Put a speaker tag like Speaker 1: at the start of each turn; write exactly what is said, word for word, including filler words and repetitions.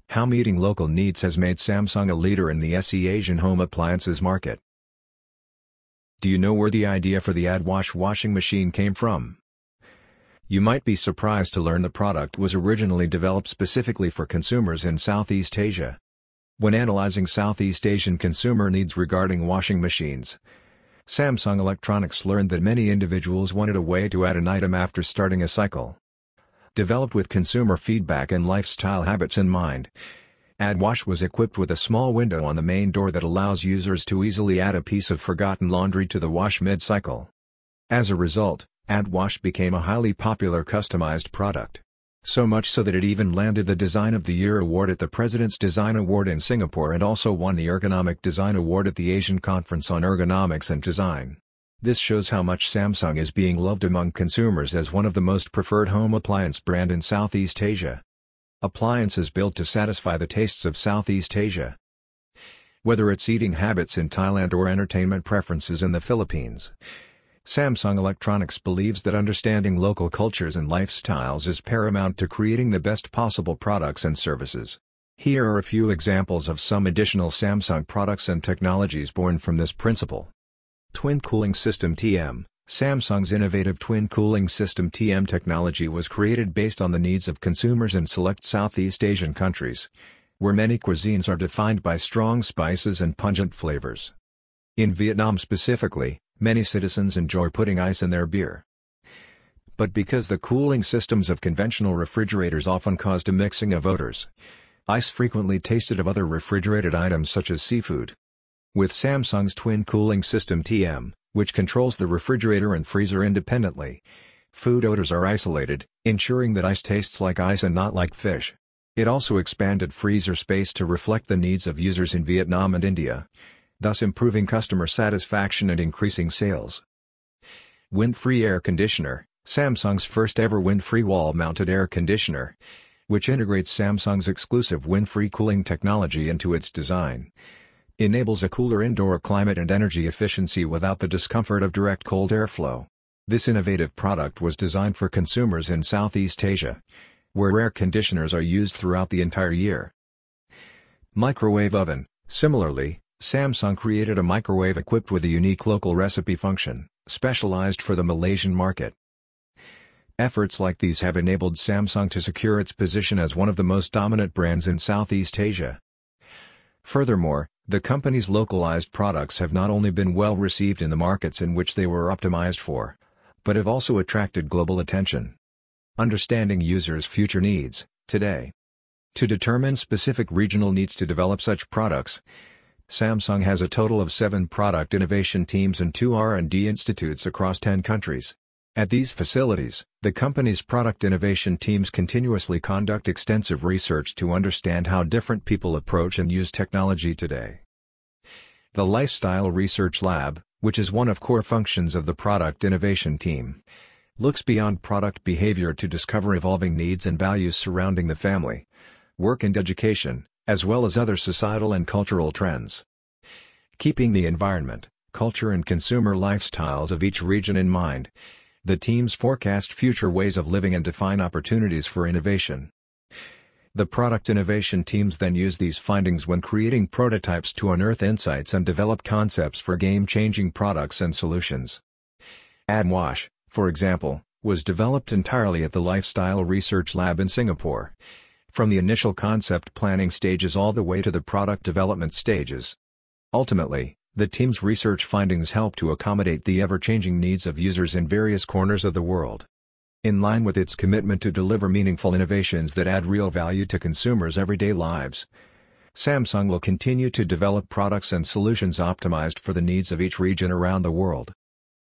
Speaker 1: How meeting local needs has made Samsung a leader in the S E Asian home appliances market. Do you know where the idea for the AdWash washing machine came from? You might be surprised to learn the product was originally developed specifically for consumers in Southeast Asia. When analyzing Southeast Asian consumer needs regarding washing machines, Samsung Electronics learned that many individuals wanted a way to add an item after starting a cycle. Developed with consumer feedback and lifestyle habits in mind, AdWash was equipped with a small window on the main door that allows users to easily add a piece of forgotten laundry to the wash mid-cycle. As a result, AdWash became a highly popular customized product. So much so that it even landed the Design of the Year award at the President's Design Award in Singapore and also won the Ergonomic Design Award at the Asian Conference on Ergonomics and Design. This shows how much Samsung is being loved among consumers as one of the most preferred home appliance brand in Southeast Asia. Appliances built to satisfy the tastes of Southeast Asia. Whether it's eating habits in Thailand or entertainment preferences in the Philippines, Samsung Electronics believes that understanding local cultures and lifestyles is paramount to creating the best possible products and services. Here are a few examples of some additional Samsung products and technologies born from this principle. Twin Cooling System T M. Samsung's innovative Twin Cooling System T M technology was created based on the needs of consumers in select Southeast Asian countries, where many cuisines are defined by strong spices and pungent flavors. In Vietnam specifically, many citizens enjoy putting ice in their beer. But because the cooling systems of conventional refrigerators often caused a mixing of odors, ice frequently tasted of other refrigerated items such as seafood. With Samsung's Twin Cooling System T M, which controls the refrigerator and freezer independently, food odors are isolated, ensuring that ice tastes like ice and not like fish. It also expanded freezer space to reflect the needs of users in Vietnam and India, thus improving customer satisfaction and increasing sales. Wind-free air conditioner. Samsung's first ever wind-free wall-mounted air conditioner, which integrates Samsung's exclusive wind-free cooling technology into its design, enables a cooler indoor climate and energy efficiency without the discomfort of direct cold airflow. This innovative product was designed for consumers in Southeast Asia, where air conditioners are used throughout the entire year. Microwave oven. Similarly, Samsung created a microwave equipped with a unique local recipe function, specialized for the Malaysian market. Efforts like these have enabled Samsung to secure its position as one of the most dominant brands in Southeast Asia. Furthermore, the company's localized products have not only been well received in the markets in which they were optimized for, but have also attracted global attention. Understanding users' future needs. Today, to determine specific regional needs to develop such products, Samsung has a total of seven product innovation teams and two R and D institutes across ten countries. At these facilities, the company's product innovation teams continuously conduct extensive research to understand how different people approach and use technology today. The Lifestyle Research Lab, which is one of core functions of the product innovation team, looks beyond product behavior to discover evolving needs and values surrounding the family, work and education, as well as other societal and cultural trends. Keeping the environment, culture and consumer lifestyles of each region in mind, the teams forecast future ways of living and define opportunities for innovation. The product innovation teams then use these findings when creating prototypes to unearth insights and develop concepts for game-changing products and solutions. AdWash, for example, was developed entirely at the Lifestyle Research Lab in Singapore, from the initial concept planning stages all the way to the product development stages. Ultimately, the team's research findings help to accommodate the ever-changing needs of users in various corners of the world. In line with its commitment to deliver meaningful innovations that add real value to consumers' everyday lives, Samsung will continue to develop products and solutions optimized for the needs of each region around the world.